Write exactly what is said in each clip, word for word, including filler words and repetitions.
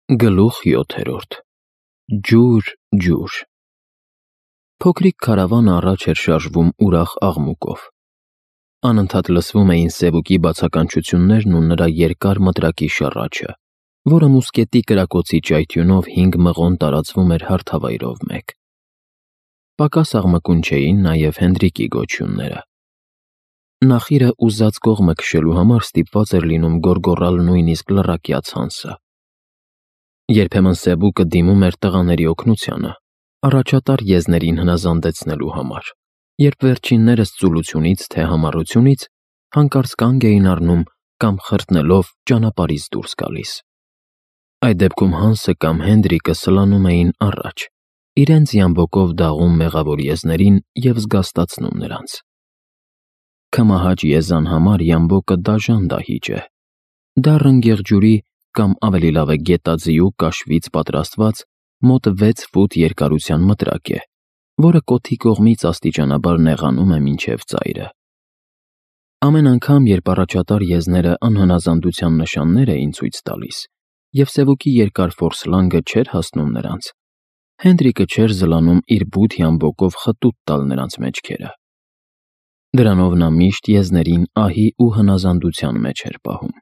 Գլուխ յոթերորդ Ջուր, ջուր Փոքրիկ քարավանը առաջ էր շարժվում ուրախ աղմուկով։ Անընդհատ լսվում էին Սևուկի բացականչություններն ու նրա երկար մտրակի շառաչը, որը մուսկետի կրակոցի ճայթյունով հինգ մղոն տարածվում էր հարթավայրով մեկ։ Պակաս աղմկուն չէին նաև Հենդրիկի գոչյունները։ Նախիրը ուզած կողմը քշելու համար ստիպված էր լինում գոռգոռալ նույնիսկ լռակյա ցանցը։ Երբեմն Սեբուկը դիմում էր տղաների օգնությանը, առաջատար եզներին հնազանդեցնելու համար, երբ վերջիններս ծուլությունից թե համառությունից հանկարծ կանգ էին առնում կամ խրտնելով ճանապարհից դուրս գալիս։ Այդ դեպքում Հանսը կամ Հենդրիկը սլանում էին առաջ, իրենց յամբոկով դաղում մեղավոր եզներին և զգաստացնում նրանց։ Քմահաճ եզան համար յամբոկը դաժան դահիճ է։ Դա ռնգեղջյուրի կամ ավելի լավ է գետաձիու կաշվից պատրաստված մոտ վեց ֆուտ երկարության մտրակ է, որը կոթի կողմից աստիճանաբար նեղանում է մինչև ծայրը։ Ամեն անգամ, երբ առաջատար եզները անհնազանդության նշաններ էին ցույց տալիս, և Սևուկի երկար ֆորսլանգը չէր հասնում նրանց, Հենդրիկը չէր զլանում իր բութ յամբոկով խտուտ տալ նրանց մեջքերը։ Դրանով նա միշտ եզներին ահի ու հնազանդության մեջ էր պահում։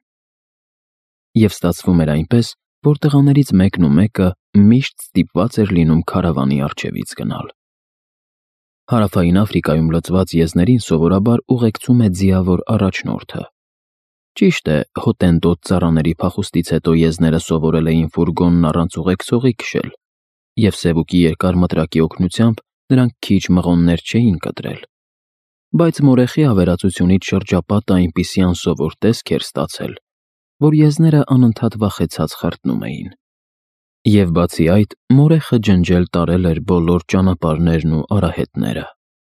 Եվ ստացվում էր այնպես, որ տղաներից մեկն ու մեկը միշտ ստիպված էր լինում քարավանի առջևից գնալ։ Հարավային Աֆրիկայում լծված եզներին սովորաբար ուղեկցում է ձիավոր առաջնորդը։ Ճիշտ է, հոտենտոտ ծառաների փախուստից հետո եզները սովորել էին ֆուրգոնն առանց ուղեկցողի քշել, և Սևուկի երկար մտրակի օգնությամբ նրանք քիչ մղոններ չէին կտրել։ Բայց մորեխի ավերածությունից շրջապատը այնպիսի անսովոր տեսք էր ստացել, որ եզները անընդհատ վախեցած խրտնում էին։ Եվ բացի այդ, մորեխը ջնջել տարել էր բոլոր ճանապարհներն ու արահետները։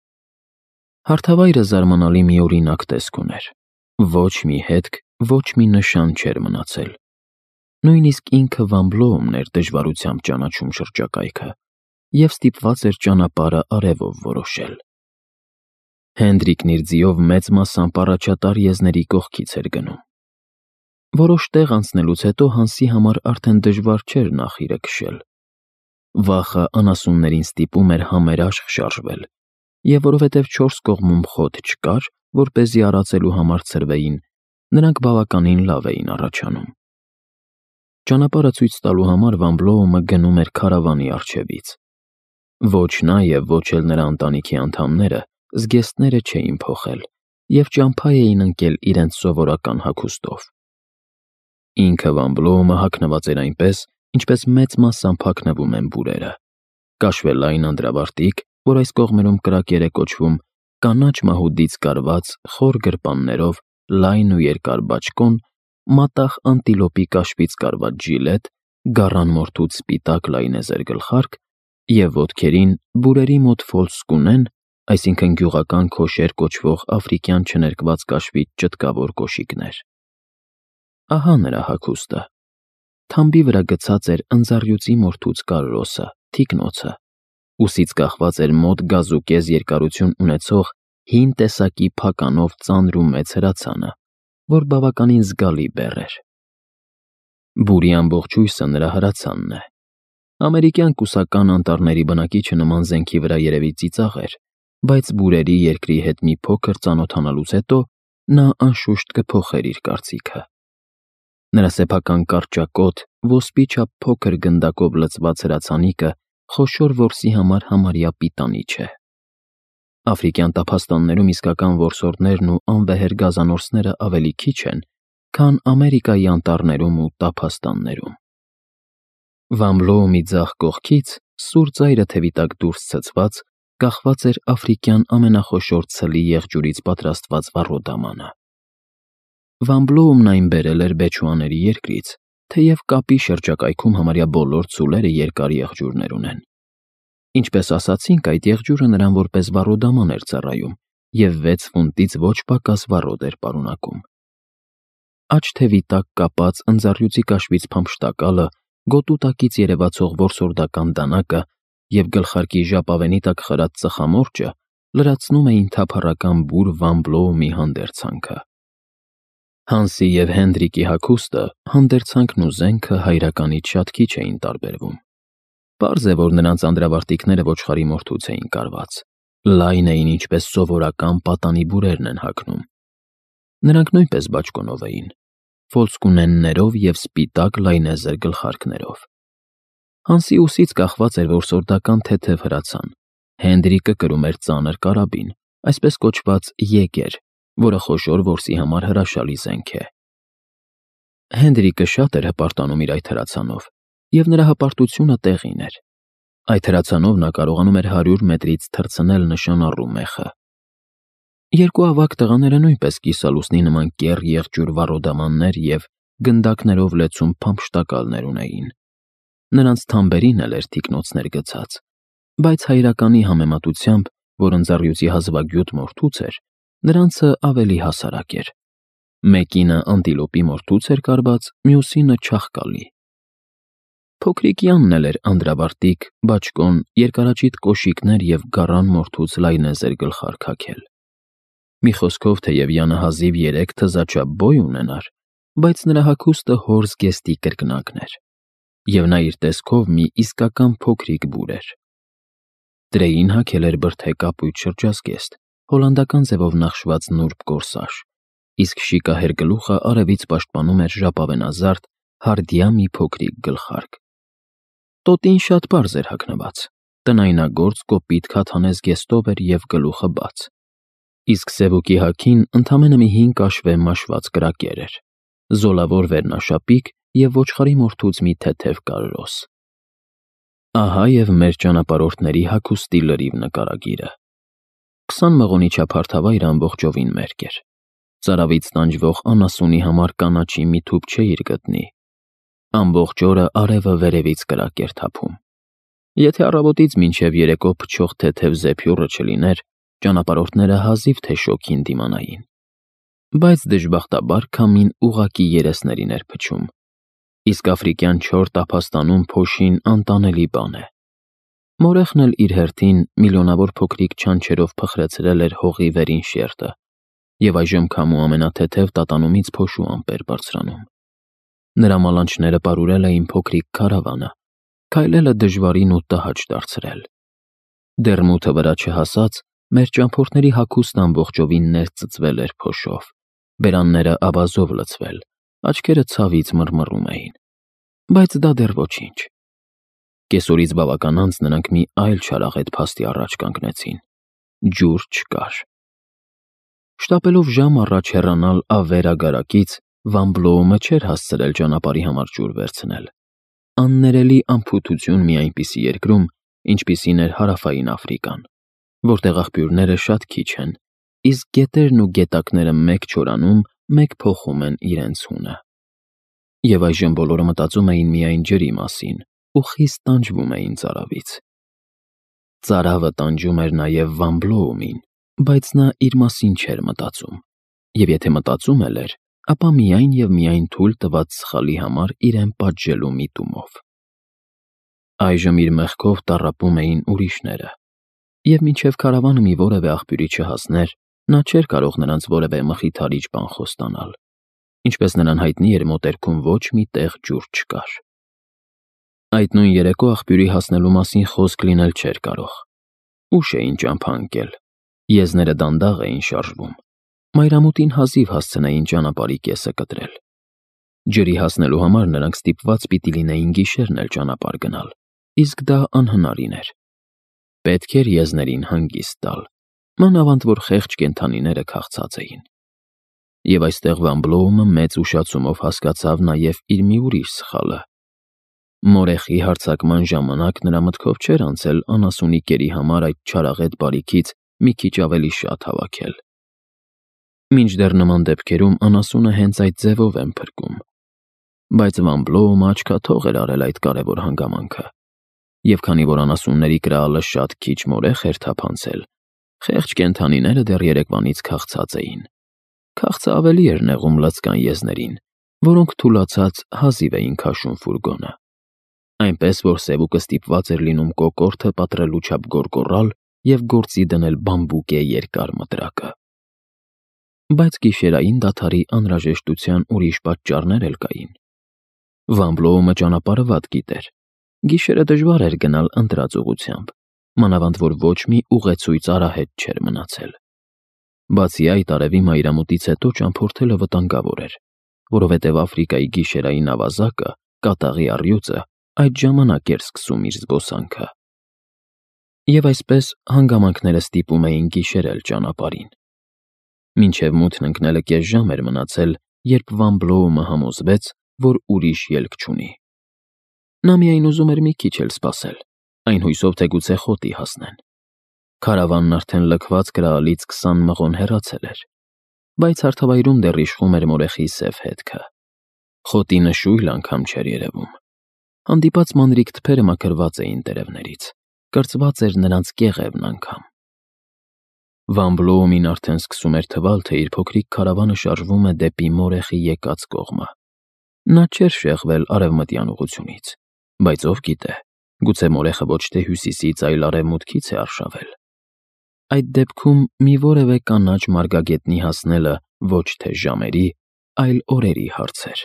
Հարթավայրը զարմանալի միօրինակ տեսք ուներ։ Ոչ մի հետք, ոչ մի նշան չէր մնացել։ Նույնիսկ ինքը Վամբլոումն էր դժվարությամբ ճանաչում շրջակայքը և ստիպված էր ճանապարհը արևով որոշել։ Հենդրիկն իր ձիով մեծ մասամբ առաջատար եզների կողքից էր գնում։ Որոշ տեղ անցնելուց հետո Հանսի համար արդեն դժվար չէր նախիրը քշել։ Վախը անասուններին ստիպում էր համերաշխ շարժվել, և որովհետև չորս կողմում խոտ չկար, որպեսզի արածելու համար ցրվեին, նրանք բավականին լավ էին առաջանում։ Ճանապարհը ցույց տալու համար Վամբլոումը գնում էր քարավանի առջևից։ Ոչ նա և ոչ էլ նրա ընտանիքի անդամները զգեստները չէին փոխել և ճամփա էին ընկել իրենց սովորական հագուստով։ Ինքը Վամբլոումը հագնված էր այնպես, ինչպես մեծ մասամբ հագնվում են բուրերը՝ կաշվելային անդրավարտիք, որ այս կողմերում կրակեր է կոչվում, կանաչ մահուդից կարված խոր գրպաններով լայն ու երկար բաճկոն, մատաղ անտիլոպի կաշվից կարված ժիլետ, գառան մորթուց սպիտակ լայնեզր գլխարկ և ոտքերին բուրերի մոտ ֆոլսկունեն, այսինքն գյուղական քոշեր կոչվող աֆրիկյան չներկված կաշվից ճտկավոր կոշիկներ։ Ահա նրա հագուստը։ Թամբի վրա գցած էր ընձառյուծի մորթուց կարրոսը, թիկնոցը, ուսից կախված էր մոտ գազուկեզ երկարություն ունեցող հին տեսակի փականով ծանր ու մեծ հրացանը, որ բավականին զգալի բեռ էր։ Բուրի ամբողջ հույսը նրա հրացանն է։ Ամերիկյան կուսական անտառների բնակիչը նման զենքի վրա երևի ծիծաղ էր, բայց բուրերի երկրի հետ մի փոքր ծանոթանալուց հետո նա անշուշտ կփոխեր իր կարծիքը։ Նրա սեփական կարճակոտ, ոսպի չափ փոքր գնդակով լցված հրացանիկը խոշոր որսի համար համարյա պիտանի չէ։ Աֆրիկյան տափաստաններում իսկական որսորդներն ու անվեհեր գազանորսները ավելի քիչ են, քան Ամերիկայի անտառներում ու տափաստաններում։ Վամբլոումի ձախ կողքից, սուր ծայրը թևի տակ դուրս ցցված, կախված էր աֆրիկյան ամենախոշոր ցլի եղջյուրից պատրաստված վառոդամանը։ Վամբլոումն այն բերել էր Բեչուաների երկրից, թեև կապի շրջակայքում համարյա բոլոր ցուլերը երկար եղջյուրներ ունեն։ Ինչպես ասացինք, այդ եղջյուրը նրան որպես վառոդաման էր ծառայում և վեց ֆունտից ոչ պակաս վառոդ էր պարունակում։ Աջ թևի տակ կապած ընձառյուծի կաշվից փամփշտակալը, գոտու տակից երևացող որսորդական դանակը և գլխարկի ժապավենի տակ խրած ծխամորճը լրացնում էին թափառական բուր Վամբլոումի հանդերձանքը։ Հանսի և Հենդրիկի հագուստը, հանդերձանքն ու զենքը հայրականից շատ քիչ էին տարբերվում։ Պարզ է, որ նրանց անդրավարտիքները ոչխարի մորթուց էին կարված, լայն էին, ինչպես սովորական պատանի բուրերն են հագնում։ Նրանք նույնպես բաճկոնով էին, ոսկունեններով և սպիտակ լայնեզր գլխարկներով։ Հանսի ուսից կախված էր, որ սորդական թեթև հրացան, Հենդրիկը կրում էր ծանր կարաբին, այսպես կոչված եգեր, որը խոշոր որսի համար հրաշալի զենք է։ Հենդրիկը շատ էր հպարտանում իր այդ հրացանով, և նրա հպարտությունը տեղին էր։ Այդ հրացանով նա կարողանում էր հարյուր մետրից թռցնել նշանառու մեխը։ Երկու ավագ տղաները նույնպես կիսալուսնի նման կեռ եղջյուր վառոդամաններ և գնդակներով լեցուն փամփշտակալներ ունեին։ Նրանց թամբերին էլ էր թիկնոցներ գցած, բայց հայրականի համեմատությամբ, որ ընձառյուծի հազվագյուտ մորթուց էր, նրանցը ավելի հասարակ էր։ Մեկինը անտիլոպի մորթուց էր կարված, մյուսինը չաղկալի։ Փոքրիկ Յանն էլ էր անդրավարտիք, բաճկոն, երկարաճիտ կոշիկներ և գառան մորթուց լայնեզր գլխարկ հագել։ Մի խոսքով, թեև Յանը հազիվ երեք թզաչափ բոյ ունենար, բայց նրա հագուստը հոր զգեստի կրկնակն էր, և նա իր տեսքով մի իսկական փոքրիկ բուր էր։ Տրեյին հագել էր բրդե կապույտ շրջազգեստ, հոլանդական ձևով նախշված նուրբ կորսաժ, իսկ շիկահեր գլուխը արևից պաշտպանում էր ժապավենազարդ, հարդյա մի փոքրիկ գլխարկ։ Տոտին շատ պարզ էր հագնված, տնայնագործ կոպիտ քաթանե զգեստով էր և գլուխը բաց, իսկ սևուկի հագին ընդամենը մի հին կաշվե մաշված կրակեր էր, զոլավոր վերնաշապիկ և ոչխարի մորթուց մի թեթև կարրոս։ Ահա և մեր ճանապարհորդների հագուստի լրիվ նկարագիրը։ Քսան մղոնի չափ հարթավայրը ամբողջովին մերկ էր։ Ծարավից տանջվող անասունի համար կանաչի մի թուփ չէիր գտնի։ Ամբողջ օրը արևը վերևից կրակ էր թափում։ Եթե առավոտից մինչև երեկո փչող թեթև զեփյուռը չլիներ, ճանապարհորդները հազիվ թե շոգին դիմանային։ Բայց դժբախտաբար քամին ուղղակի երեսներին էր փչում, իսկ աֆրիկյան չոր տափաստանում փոշին անտանելի բան է։ Մորեխն էլ իր հերթին միլիոնավոր փոքրիկ չանչերով փխրեցրել էր հողի վերին շերտը, և այժմ քամու ամենաթեթև տատանումից փոշու ամպեր բարձրանում։ Նրա մալանջները պարուրել էին փոքրիկ քարավանը, քայլելը դժվարին ու տհաճ դարձրել։ Դեռ մութը վրա չհասած, մեր ճամփորդների հագուստը ամբողջովին ներծծվել էր փոշով, բերանները ավազով լցվել, աչքերը ցավից մռմռում էին։ Բայց դա դեռ ոչինչ։ Կեսօրից բավական անց նրանք մի այլ չարաղետ փաստի առաջ կանգնեցին։ Ջուր չկար։ Շտապելով ժամ առաջ հեռանալ Ավերագարակից, Վան Բլոումը չէր հասցրել ճանապարհի համար ջուր վերցնել։ Աններելի անփութություն մի այնպիսի երկրում, ինչպիսին էր Հարավային Աֆրիկան, որտեղ աղբյուրները շատ քիչ են, իսկ գետերն ու գետակները մեկ չորանում, մեկ փոխում են իրենց հունը։ Եվ այժմ բոլորը մտածում էին միայն ջրի մասին ու խիստ տանջվում էին ծարավից։ Ծարավը տանջում էր նաև Վան Բլոումին, բայց նա իր մասին չէր մտածում, և եթե մտածում էլ էր, ապա միայն և միայն թույլ տված սխալի համար իրեն պատժելու միտումով։ Այժմ իր մեղքով տառապում էին ուրիշները, և մինչև քարավանը մի որևէ աղբյուրի չհասներ, նա չէր կարող նրանց որևէ մխիթարիչ բան խոստանալ, ինչպես նրան հայտնի էր, մոտերքում ոչ մի տեղ ջուր չկար։ Այդ նույն երեկո աղբյուրի հասնելու մասին խոսք լինել չէր կարող։ Ուշ էին ճամփա ընկել, եզները դանդաղ էին շարժվում, մայրամուտին հազիվ հասցնեին ճանապարհի կեսը կտրել։ Ջրի հասնելու համար նրանք ստիպված պիտի լինեին գիշերն էլ ճանապարհ գնալ, իսկ դա անհնարին էր։ Պետք էր եզներին հանգիստ տալ, մանավանդ որ խեղճ կենդանիները քաղցած էին։ Եվ այստեղ Վան Բլոումը մեծ ուշացումով հասկացավ նաև իր մի ուրիշ սխալը։ Մորեխի հարձակման ժամանակ նրա մտքով չէր անցել անասունի կերի համար այդ չարաղետ բարիքից մի քիչ ավելի շատ հավաքել։ Մինչդեռ նման դեպքերում անասունը հենց այդ ձևով են փրկում։ Բայց Վան Բլոումը աչքաթող էր արել այդ կարևոր հանգամանքը, և քանի որ անասունների կրալը շատ քիչ մորեխ էր թափանցել, խեղճ կենդանիները դեռ երեկվանից քաղցած էին։ Քաղցը ավելի էր նեղում լցկան եզներին, որոնք թուլացած հազիվ էին քաշում ֆուրգոնը։ Այնպես որ սևուկը ստիպված էր լինում կոկորդը պատռելու չափ գոռգոռալ և գործի դնել բամբուկե երկար մտրակը։ բայց գիշերային դադարի անհրաժեշտության ուրիշ պատճառներ էլ կային։ Վան Բլոումը ճանապարհը վատ գիտեր։ Գիշերը դժվար էր գնալ ընտրած ուղությամբ, մանավանդ որ ոչ մի ուղեցույց արահետ չէր մնացել։ Բացի այդ, արևի մայրամուտից հետո ճամփորդելը վտանգավոր էր, որովհետև Աֆրիկայի գիշերային ավազակը, կատաղի առյուծը, այդ ժամանակ էր սկսում իր զբոսանքը։ Եվ այսպես հանգամանքները ստիպում էին գիշերել ճանապարհին։ Մինչև մութն ընկնելը կես ժամ էր մնացել, երբ Վան Բլոումը համոզվեց, որ ուրիշ ելք չունի։ Նա միայն ուզում էր մի քիչ էլ սպասել, այն հույսով, թե գուցե խոտի հասնեն։ Քարավանն արդեն լքված կրալից քսան մղոն հեռացել էր, բայց հարթավայրում դեռ իշխում էր մորեխի սև հետքը։ Խոտի նշույլ անգամ չէր երևում։ Հանդիպած մանրիկ թփերը մաքրված էին տերևներից, կրծված էր նրանց կեղևն անգամ։ Վան Բլոումին արդեն սկսում էր թվալ, թե իր փոքրիկ քարավանը շարժվում է դեպի մորեխի եկած կողմը։ Նա չէր շեղվել արևմտյան ուղությունից, բայց ով գիտե, գուցե մորեխը ոչ թե հյուսիսից, այլ արևմուտքից է արշավել։ Այդ դեպքում մի որևէ կանաչ մարգագետնի հասնելը ոչ թե ժամերի, այլ օրերի հարց էր։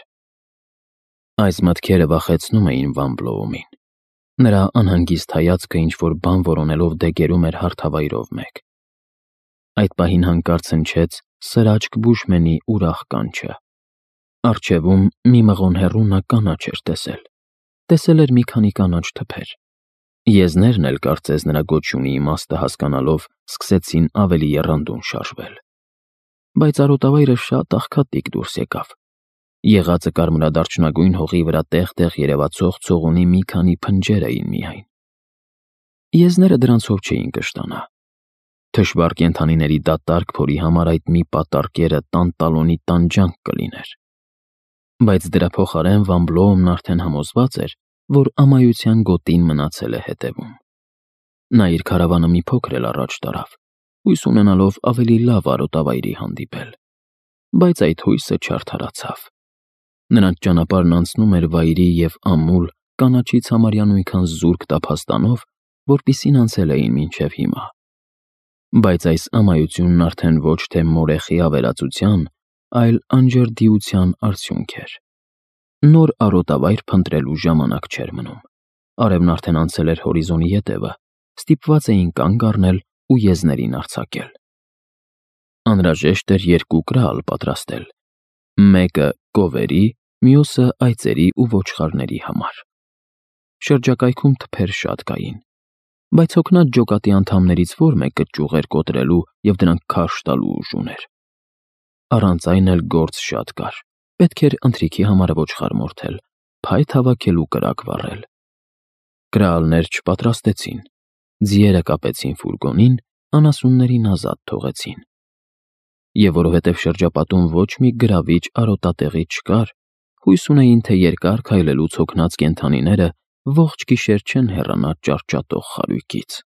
Այս մտքերը վախեցնում էին Վան Բլոումին։ Նրա անհանգիստ հայացքը ինչ-որ բան որոնելով դեգերում էր հարթավայրով մեկ։ Այդ պահին հանկարծ հնչեց սրաճկ Բուշմենի ուրախ կանչը։ Առջևում մի մղոն հեռու նա կանաչ էր տեսել։ Տեսել էր մի քանի կանաչ թփեր։ Եզներն էլ կարծես նրա գոչյունի իմաստը հասկանալով սկսեցին ավելի եռանդուն շարժվել։ Բայց արոտավայրը շատ աղքատիկ դուրս եկավ։ Եղածը կարմրադարչնագույն հողի վրա տեղ-տեղ երևացող ցողունի մի քանի փնջեր էին միայն։ Եզները դրանցով չէին կշտանա։ Թշվառ կենդանիների դատարկ փորի համար այդ մի պատառ տանտալոնի տանջանք կլիներ։ Բայց դրա փոխարեն Վան Բլոումն արդեն համոզված էր, որ ամայության գոտին մնացել է հետևում։ Նա իր քարավանը մի փոքր էլ առաջ տարավ, հույս ունենալով ավելի լավ արոտավայրի հանդիպել։ Բայց այդ հույսը չարդարացավ։ Նրանց ճանապարհն անցնում էր վայրի և ամուլ, կանաչից համարյա նույնքան զուրկ տափաստանով, որպիսին անցել էին մինչև հիմա։ Բայց այս ամայությունն արդեն ոչ թե մորեխի ավերածության, այլ անջրդիության արդյունք էր։ Նոր արոտավայր փնտրելու ժամանակ չէր մնում։ Արևն արդեն անցել էր հորիզոնի ետևը, ստիպված էին կանգ առնել ու եզներին արձակել։ Անհրաժեշտ էր երկու կրալ պատրաստել, մեկը կովերի, մյուսը այծերի ու ոչխարների համար։ Շրջակայքում թփեր շատ կային, բայց հոգնած ջոկատի անդամներից որ մեկը ճյուղ էր կոտրելու և դրանք քարշ տալու ուժ ուներ։ Առանց այն էլ գործ շատ կար։ Պետք էր ընթրիքի համար ոչխար մորթել, փայտ հավաքել ու կրակ վառել։ Կրալներ չպատրաստեցին, ձիերը կապեցին ֆուրգոնին, անասուններին ազատ թողեցին։ Եվ որովհետև շրջապատում ոչ մի գրավիչ արոտատեղի չկար, հույս ունեին, թե երկար քայլելուց հոգնած կենդանիները ողջ գիշեր չեն հեռանա ճարճատող խարույկից։